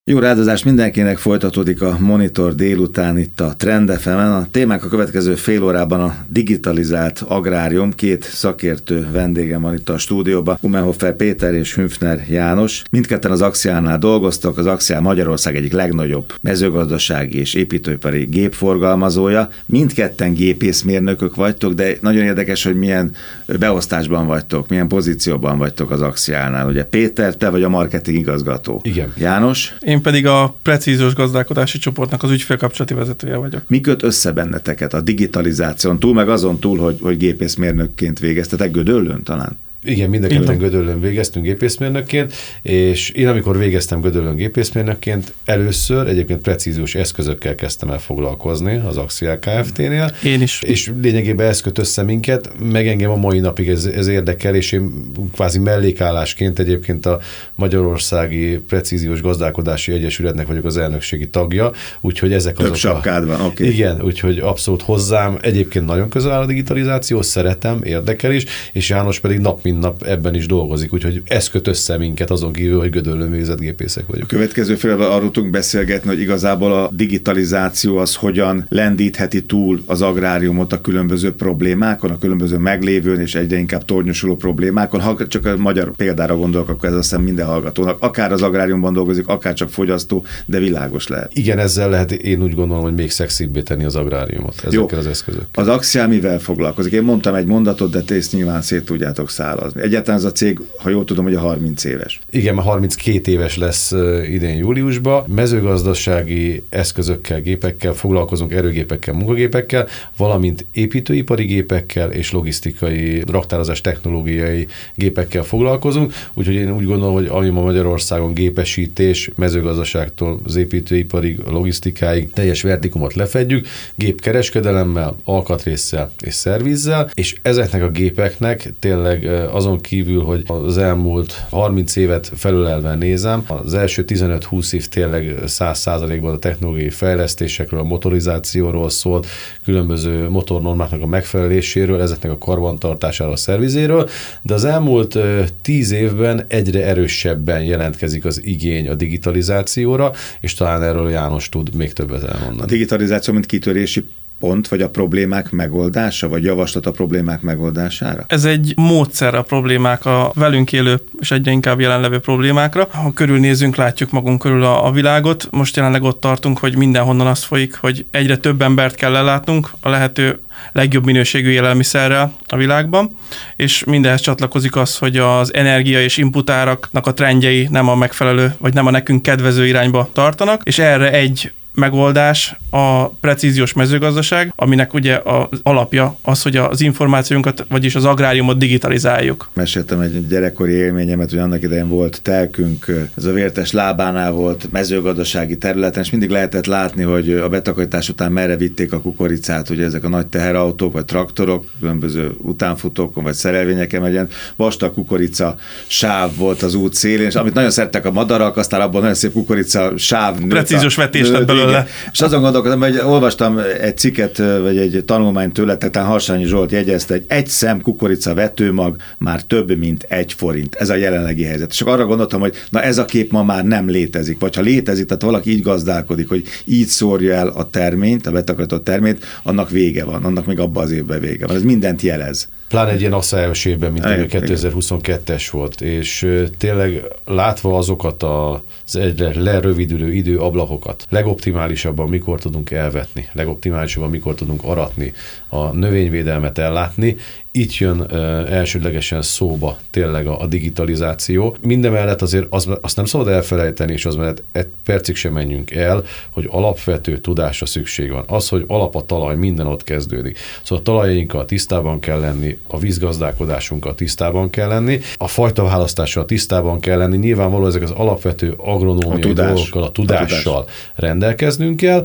Jó rádozást mindenkinek, folytatódik a Monitor délután itt a Trend FM-en. A témák a következő fél órában a digitalizált agrárium. Két szakértő vendégem van itt a stúdióban, Umenhofer Péter és Hünfner János. Mindketten az Axiálnál dolgoztak, az Axiál Magyarország egyik legnagyobb mezőgazdasági és építőipari gépforgalmazója. Mindketten gépészmérnökök vagytok, de nagyon érdekes, hogy milyen beosztásban vagytok, milyen pozícióban vagytok az Axiálnál. Ugye Péter, te vagy a marketing igazgató. Igen. János? Én pedig a precíziós gazdálkodási csoportnak az ügyfélkapcsolati vezetője vagyok. Mi köt össze benneteket a digitalizáción túl, meg azon túl, hogy gépészmérnökként végeztetek Gödöllőn talán? Igen, mind a ketten Gödöllőn végeztünk gépészmérnökként, és én amikor végeztem Gödöllőn gépészmérnökként, először egyébként precíziós eszközökkel kezdtem el foglalkozni az Axiál Kft-nél. Én is. És lényegében ez köt össze minket, meg engem a mai napig ez érdekel, és én kvázi mellékállásként egyébként a Magyarországi Precíziós Gazdálkodási Egyesületnek vagyok az elnökségi tagja, úgyhogy ezek azok. Több sapkád van, oké. Igen, úgyhogy abszolút hozzám egyébként nagyon közel áll a digitalizáció, szeretem, érdekel is, és János pedig nap mint nap ebben is dolgozik, úgyhogy ez köt össze minket azon kívül, hogy Gödöllőn végzett gépészek vagyok. A következő félben arról tudunk beszélgetni, hogy igazából a digitalizáció az hogyan lendítheti túl az agráriumot a különböző problémákon, a különböző meglévőn és egyre inkább tornyosuló problémákon. Ha csak a magyar példára gondolok, akkor ez azt hiszem minden hallgatónak, akár az agráriumban dolgozik, akár csak fogyasztó, de világos lehet. Igen, ezzel lehet, én úgy gondolom, hogy még szexibbé tenni az agráriumot ezekkel az eszközökkel. Az Axiál mivel foglalkozik? Én mondtam egy mondatot, de te ezt nyilván szét tudjátok szállazni. Egyáltalán ez a cég, ha jól tudom, hogy a 30 éves. Igen, már 32 éves lesz idén júliusban. Mezőgazdasági eszközökkel, gépekkel foglalkozunk, erőgépekkel, munkagépekkel, valamint építőipari gépekkel és logisztikai, raktározás technológiai gépekkel foglalkozunk. Úgyhogy én úgy gondolom, hogy ami ma Magyarországon gépesítés, mezőgazdaságtól az építőiparig, a logisztikáig teljes vertikumot lefedjük, gépkereskedelemmel, alkatrésszel és szervizzel, és ezeknek a gépeknek tényleg azon kívül, hogy az elmúlt 30 évet felülelve nézem, az első 15-20 év tényleg 100%-ban a technológiai fejlesztésekről, a motorizációról szólt, különböző motornormáknak a megfeleléséről, ezeknek a karbantartásáról, a szervizéről, de az elmúlt 10 évben egyre erősebben jelentkezik az igény a digitalizációra, és talán erről János tud még többet elmondani. A digitalizáció, mint kitörési pont, vagy a problémák megoldása, vagy javaslat a problémák megoldására? Ez egy módszer a problémák, a velünk élő és egyre inkább jelenlevő problémákra. Ha körülnézünk, látjuk magunk körül a világot. Most jelenleg ott tartunk, hogy mindenhonnan az folyik, hogy egyre több embert kell ellátnunk a lehető legjobb minőségű élelmiszerrel a világban, és mindenhez csatlakozik az, hogy az energia és inputáraknak a trendjei nem a megfelelő, vagy nem a nekünk kedvező irányba tartanak, és erre egy megoldás a precíziós mezőgazdaság, aminek ugye az alapja az, hogy az információnkat, vagyis az agráriumot digitalizáljuk. Meséltem egy gyerekkori élményemet, hogy annak idején volt telkünk, ez a Vértes lábánál volt mezőgazdasági területen, és mindig lehetett látni, hogy a betakarítás után merre vitték a kukoricát, ugye ezek a nagy teherautók, vagy traktorok, különböző utánfutókon, vagy szerelvényeken megyen, vastag kukorica sáv volt az út szélén, és amit nagyon szerettek a madarak, aztán abban nagyon szép kukorica sáv. Precíziós vetés lett belőle. És azon gondolkodom, hogy olvastam egy cikket, vagy egy tanulmányt tőle, tehát Harsányi Zsolt jegyezte, hogy egy szem kukorica vetőmag már több, mint 1 forint. Ez a jelenlegi helyzet. És arra gondoltam, hogy na ez a kép ma már nem létezik. Vagy ha létezik, tehát valaki így gazdálkodik, hogy így szórja el a terményt, a betakarított terményt, annak vége van, annak még abban az évben vége van. Ez mindent jelez. Pláne egy ilyen asszályos évben, mint a 2022-es volt, és tényleg látva azokat az egyre lerövidülő időablakokat, legoptimálisabban mikor tudunk elvetni, legoptimálisabban mikor tudunk aratni, a növényvédelmet ellátni, itt jön elsődlegesen szóba tényleg a digitalizáció. Mindemellett azért azt nem szabad elfelejteni, és az mellett egy percig sem menjünk el, hogy alapvető tudásra szükség van. Az, hogy alap a talaj, minden ott kezdődik. Szóval a talajainkkal tisztában kell lenni, a vízgazdálkodásunkkal tisztában kell lenni, a fajtaválasztással tisztában kell lenni, nyilvánvalóan ezek az alapvető agronómiai dolgokkal, a tudással rendelkeznünk kell,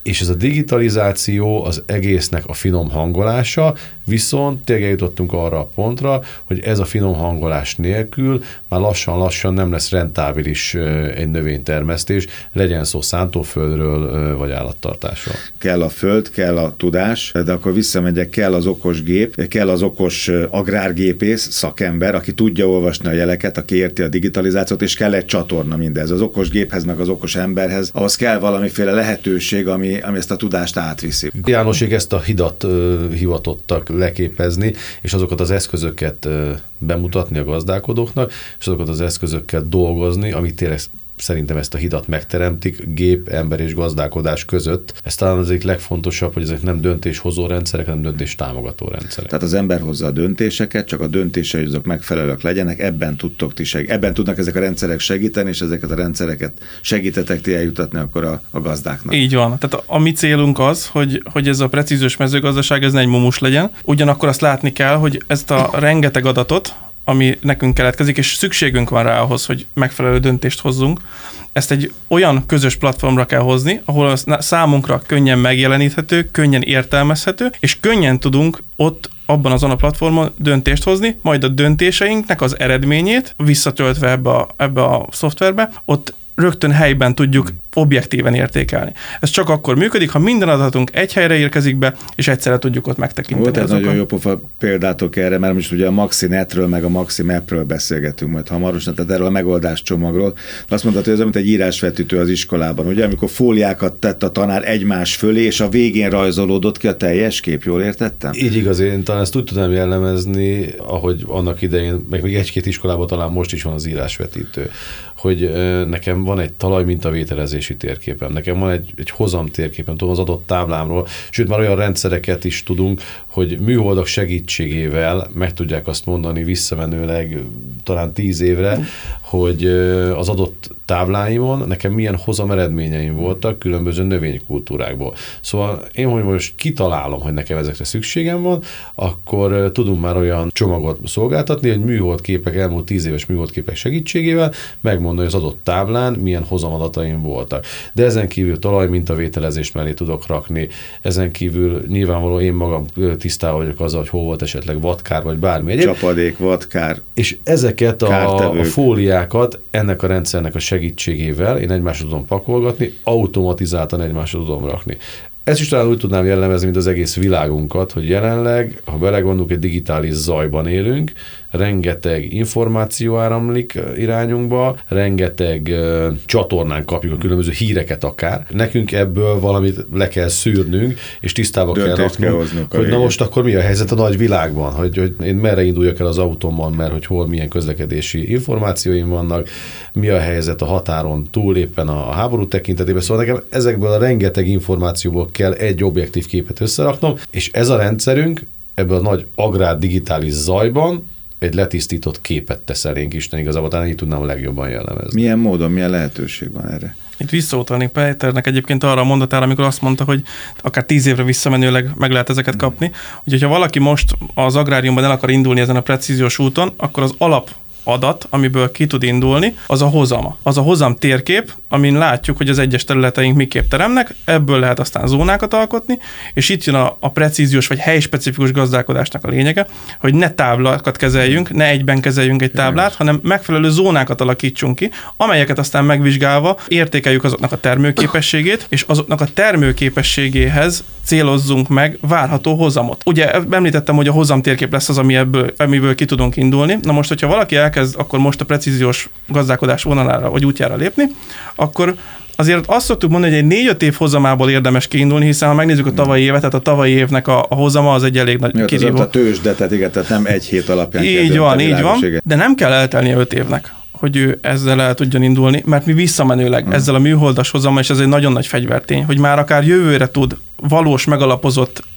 És ez a digitalizáció az egésznek a finom hangolása, viszont tényleg jutottunk arra a pontra, hogy ez a finom hangolás nélkül már lassan-lassan nem lesz rentábilis egy növénytermesztés, legyen szó szántóföldről vagy állattartásról. Kell a föld, kell a tudás, de akkor visszamegyek, kell az okos gép, kell az okos agrárgépész, szakember, aki tudja olvasni a jeleket, aki érti a digitalizációt, és kell egy csatorna mindez. Az okos géphez, meg az okos emberhez, ahhoz kell valamiféle lehetőség, ami ezt a tudást átviszi. Jánosék ezt a hidat hivatottak leképezni, és azokat az eszközöket bemutatni a gazdálkodóknak, és azokat az eszközökkel dolgozni, amit tényleg szerintem ezt a hidat megteremtik gép, ember és gazdálkodás között. Ez talán az egyik legfontosabb, hogy ezek nem döntéshozó rendszerek, hanem döntés támogató rendszerek. Tehát az ember hozza a döntéseket, csak a döntései azok megfelelők legyenek, ebben tudnak ezek a rendszerek segíteni, és ezeket a rendszereket segítetek ti eljutatni akkor a gazdáknak. Így van. Tehát a mi célunk az, hogy ez a precíziós mezőgazdaság ez ne egy mumus legyen. Ugyanakkor azt látni kell, hogy ezt a rengeteg adatot, ami nekünk keletkezik, és szükségünk van rá ahhoz, hogy megfelelő döntést hozzunk. Ezt egy olyan közös platformra kell hozni, ahol az számunkra könnyen megjeleníthető, könnyen értelmezhető, és könnyen tudunk ott abban azon a platformon döntést hozni, majd a döntéseinknek az eredményét visszatöltve ebbe a szoftverbe, ott rögtön helyben tudjuk objektíven értékelni. Ez csak akkor működik, ha minden adatunk egy helyre érkezik be, és egyszerre tudjuk ott megtekinteni. Volt egy nagyon jó pofa példátok erre, mert most ugye a MaxiNetről meg a MaxiMapről beszélgetünk majd hamarosan, tehát erről a megoldáscsomagról. Azt mondtad, hogy ez mint egy írásvetítő az iskolában, ugye, amikor fóliákat tett a tanár egymás fölé, és a végén rajzolódott ki a teljes kép, jól értettem? Így igaz, én talán ezt úgy tudom jellemezni, ahogy annak idején, meg még egy-két iskolában talán most is van az írásvetítő, hogy nekem van egy talajmintavételezési térképem, nekem van egy hozam térképem, tudom az adott táblámról, sőt már olyan rendszereket is tudunk, hogy műholdak segítségével meg tudják azt mondani visszamenőleg talán 10 évre, hogy az adott tábláimon nekem milyen hozam eredményeim voltak különböző növénykultúrákból. Szóval én, hogy most kitalálom, hogy nekem ezekre szükségem van, akkor tudunk már olyan csomagot szolgáltatni, hogy műholdképek, elmúlt 10 éves műholdképek segítségével megmondani, hogy az adott táblán milyen hozamadataim voltak. De ezen kívül talajmintavételezés mellé tudok rakni, ezen kívül nyilvánvalóan én magam tisztában vagyok azzal, hogy hol volt esetleg vadkár, vagy bármi egyéb. Csapadék, vadkár. És ezeket a fóliákat ennek a rendszernek a segítségével én egymásra tudom pakolgatni, automatizáltan egymásra tudom rakni. Ezt is talán úgy tudnám jellemezni, mint az egész világunkat, hogy jelenleg, ha belegondolunk, egy digitális zajban élünk, rengeteg információ áramlik irányunkba, rengeteg csatornán kapjuk a különböző híreket akár. Nekünk ebből valamit le kell szűrnünk, és tisztába kell raknunk, hogy na most akkor mi a helyzet a nagy világban, hogy én merre induljak el az autómmal, mert hogy hol milyen közlekedési információim vannak, mi a helyzet a határon túl éppen a háború tekintetében. Szóval nekem ezekből a rengeteg információból kell egy objektív képet összeraknom, és ez a rendszerünk ebből a nagy agrár digitális zajban egy letisztított képet tesz elénk Isten igazából, talán így tudnám a legjobban jellemezni. Milyen módon, milyen lehetőség van erre? Itt visszautalnék Péternek egyébként arra a mondatára, amikor azt mondta, hogy akár 10 évre visszamenőleg meg lehet ezeket kapni. Úgyhogy ha valaki most az agráriumban el akar indulni ezen a precíziós úton, akkor az alapadat, amiből ki tud indulni, az a hozama. Az a hozam térkép, amin látjuk, hogy az egyes területeink miképp teremnek, ebből lehet aztán zónákat alkotni, és itt jön a precíziós vagy helyspecifikus gazdálkodásnak a lényege, hogy ne táblákat kezeljünk, ne egyben kezeljünk egy táblát, hanem megfelelő zónákat alakítsunk ki, amelyeket aztán megvizsgálva értékeljük azoknak a termőképességét, és azoknak a termőképességéhez célozzunk meg várható hozamot. Ugye említettem, hogy a hozam térkép lesz az, amiből ki tudunk indulni. Na most, hogyha valaki elkezd akkor most a precíziós gazdálkodás vonalára vagy útjára lépni, akkor azért azt szoktuk mondani, hogy egy 4-5 év hozamából érdemes kiindulni, hiszen ha megnézzük a tavalyi évet, tehát a tavalyi évnek a hozama az egy elég nagy kirívó. A tőzsde, tehát igen, tehát nem egy hét alapján így van, de nem kell eltelnie 5 évnek, hogy ő ezzel el tudjon indulni, mert mi visszamenőleg ezzel a műholdas hozammal, és ez egy nagyon nagy fegyvertény, hogy már akár jövőre tud valós, megalapozott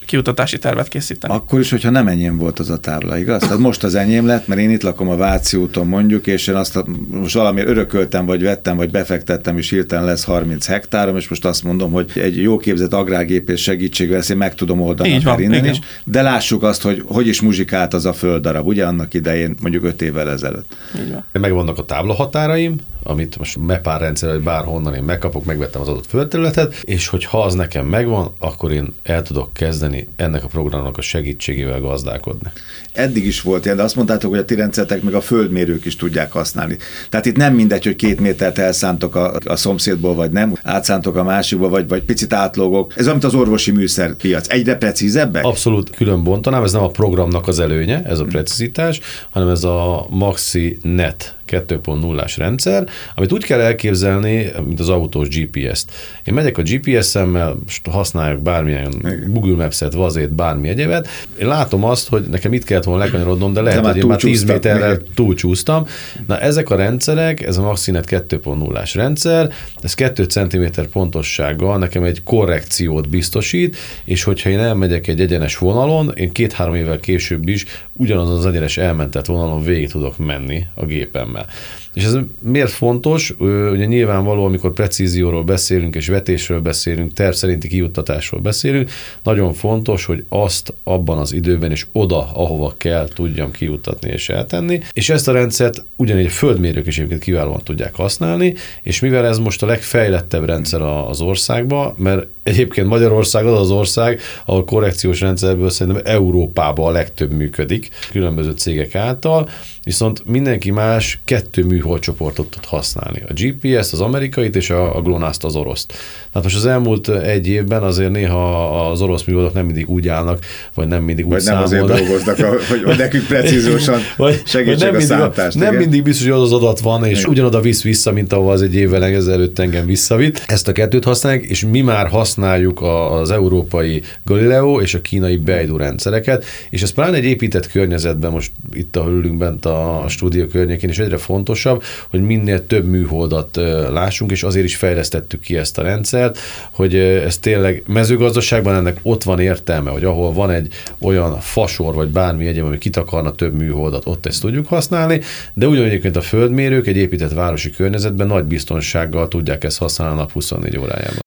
kiutatási tervet készíteni. Akkor is, hogyha nem enyém volt az a tábla, igaz? Tehát most az enyém lett, mert én itt lakom a Váci úton mondjuk, és én most valamiért örököltem, vagy vettem, vagy befektettem, és hirtelen lesz 30 hektárom, és most azt mondom, hogy egy jó képzett agrárgépész segítségével ezt én meg tudom oldani akár innen is, de lássuk azt, hogy is muzsikált az a földdarab, ugye annak idején, mondjuk 5 évvel ezelőtt. Megvannak a táblahatáraim, amit most MEPÁR rendszer, vagy bárhonnan én megkapok, megvettem az adott földterületet, és hogyha az nekem megvan, akkor én el tudok kezdeni ennek a programnak a segítségével gazdálkodni. Eddig is volt ilyen, de azt mondtátok, hogy a ti rendszeretek meg a földmérők is tudják használni. Tehát itt nem mindegy, hogy 2 métert elszántok a szomszédból, vagy nem, átszántok a másikból, vagy picit átlógok. Ez amit az orvosi műszerpiac. Egyre precízebbek? Abszolút külön bontanám, ez nem a programnak az előnye, ez a precizitás, hanem ez a MaxiNet 2.0-ás rendszer, amit úgy kell elképzelni, mint az autós GPS-t. Én megyek a GPS-emmel, most használjuk bármilyen Google Maps-et, Vazét, bármi egyébet, én látom azt, hogy nekem itt kellett volna lekanyarodnom, de lehet, hogy én már 10 méterrel túlcsúsztam. Na ezek a rendszerek, ez a MaxiNet 2.0-ás rendszer, ez 2 cm pontossággal nekem egy korrekciót biztosít, és hogyha én elmegyek egy egyenes vonalon, én 2-3 évvel később is ugyanazon az egyenes elmentett vonalon végig tudok menni a gépemmel. És ez miért fontos? Ugye nyilvánvaló, amikor precízióról beszélünk, és vetésről beszélünk, terv szerinti kijuttatásról beszélünk, nagyon fontos, hogy azt abban az időben és oda, ahova kell, tudjam kijuttatni és eltenni. És ezt a rendszert ugyanígy a földmérők is egyébként kiválóan tudják használni, és mivel ez most a legfejlettebb rendszer az országban, mert egyébként Magyarország az ország, ahol korrekciós rendszerből szerintem Európában a legtöbb működik, különböző cégek által, viszont mindenki más 2 műholdcsoportot tud használni. A GPS-t, az amerikait, és a GLONASS-t, az oroszt. Tehát most az elmúlt 1 évben azért néha az orosz műholdok nem mindig úgy állnak, vagy nem mindig úgy számolnak. Vagy nem azért dolgoznak, hogy nekünk precíziósan segítség a számítást. Nem mindig biztos, hogy az adat van, és ugyanoda visz vissza, mint ahol az 1 évvel ezelőtt engem visszavitt. Ezt a 2-t használjuk, és mi már használjuk az európai Galileo és a kínai Beidou rendszereket, és ez pláne egy épített környezetben, most itt, ahol ülünk bent a stúdió környékén, és egyre fontosabb, hogy minél több műholdat lássunk, és azért is fejlesztettük ki ezt a rendszert, hogy ez tényleg mezőgazdaságban ennek ott van értelme, hogy ahol van egy olyan fasor, vagy bármi egyéb, ami kitakarna több műholdat, ott ezt tudjuk használni, de ugyanúgy egyébként a földmérők egy épített városi környezetben nagy biztonsággal tudják ezt használni a nap 24 órájában.